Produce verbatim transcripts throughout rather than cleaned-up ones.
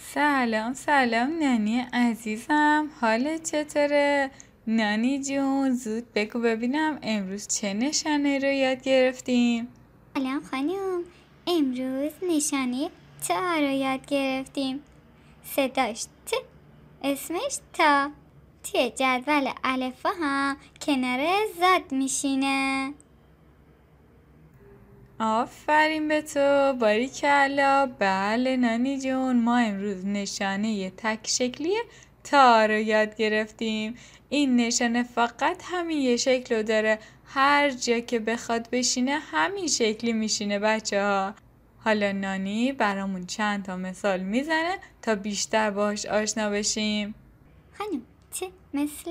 سلام سلام نانی عزیزم، حالت چطوره؟ نانی جون زود بگو ببینم امروز چه نشانه رو یاد گرفتیم؟ سلام خانم، امروز نشانه تا رو یاد گرفتیم. صداش ت، اسمش تا. توی جدول الفبا هم کنار زاد میشینه. آفرین به تو، باریکلا. بله نانی جون، ما امروز نشانه تک شکلی تا رو یاد گرفتیم. این نشانه فقط همین یه شکل رو داره، هر جا که بخواد بشینه همین شکلی میشینه بچه ها. حالا نانی برامون چند تا مثال میزنه تا بیشتر باش آشنا بشیم. خانم، ت مثل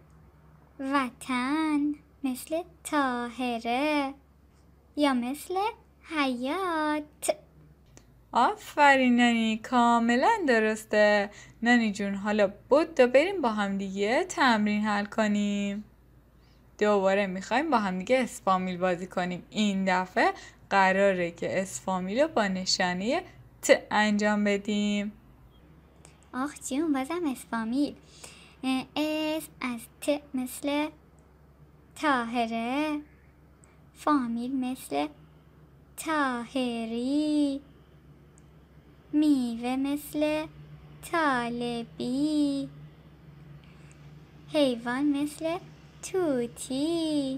وطن، مثل طاهره، یا مثل حیات. آفرین نانی، کاملا درسته. نانی جون حالا بدو بریم با هم دیگه تمرین حل کنیم. دوباره میخوایم با هم دیگه اسفامیل بازی کنیم. این دفعه قراره که اسفامیل رو با نشانه ت انجام بدیم. آخ جون، بازم اسفامیل. اسم از ت مثل طاهره، فامیل مثل طاهری، میوه مثل طالبی، حیوان مثل توتی،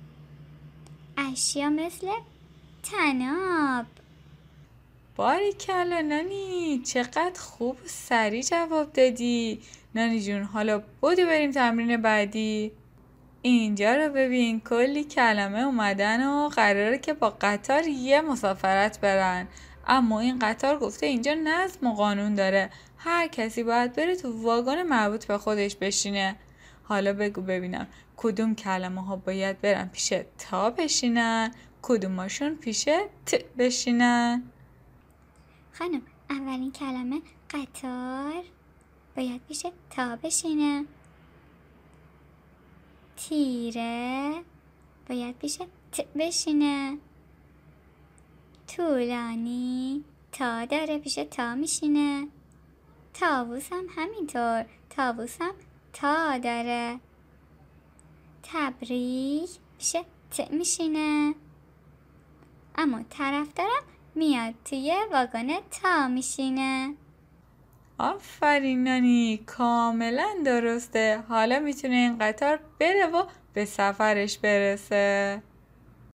اشیا مثل طناب. باریکلا نانی، چقدر خوب و سریع جواب دادی. نانی جون حالا بدو بریم تمرین بعدی. اینجا رو ببین، کلی کلمه اومدن و قراره که با قطار یه مسافرت برن. اما این قطار گفته اینجا نظم و قانون داره، هر کسی باید بره تو واگن مربوط به خودش بشینه. حالا بگو ببینم کدوم کلمه ها باید برن پیش تا بشینن، کدوماشون پیش ت بشینن؟ خانم، اولین کلمه قطار باید پیش تا بشینه. تیره باید پیش ت بشینه. طولانی تا داره پیش تا میشینه. طاووس هم همینطور، طاووس هم تا داره. تبریک پیش ت میشینه، اما طرفدارم میاد توی واگن تا میشینه. آفرین نانی، کاملا درسته. حالا میتونه این قطار بره و به سفرش برسه.